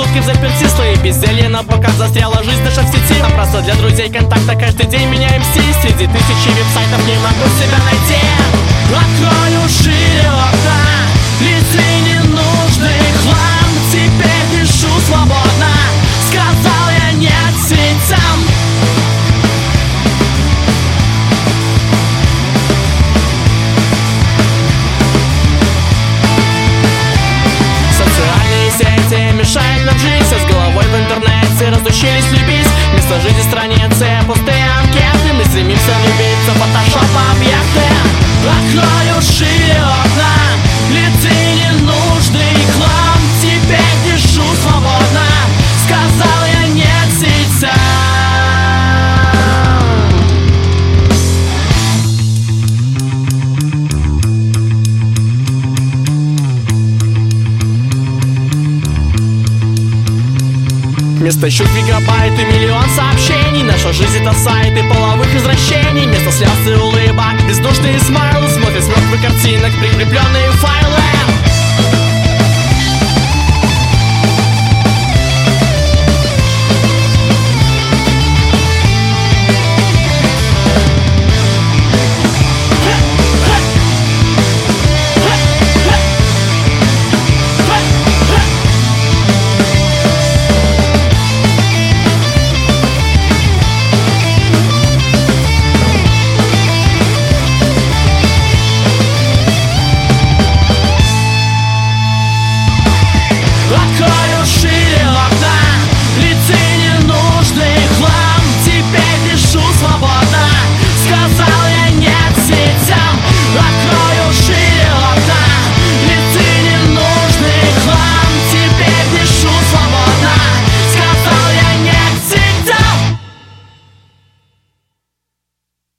в заперти, слои безделья на показ застряла жизнь наша в сети. Нам просто для друзей контакта каждый день меняем стиль. Среди тысячи веб-сайтов не могу себя найти. Открою шире окна, лици ненужный хлам. Теперь пишу свободно, сказал я нет сетям. Социальные сети мешают нам жить, все с головой в интернете разучились любить. Вместо жизни страницы пустые анкеты, мы стремимся влюбиться в фотошоп-объекты. Открою шире окна, лици ненужный хлам. Теперь пишу свободно, сказал я нет сетям. Вместо щук гигабайт и миллион сообщений. Наша жизнь это сайты половых извращений. Вместо слез и улыбок бездушные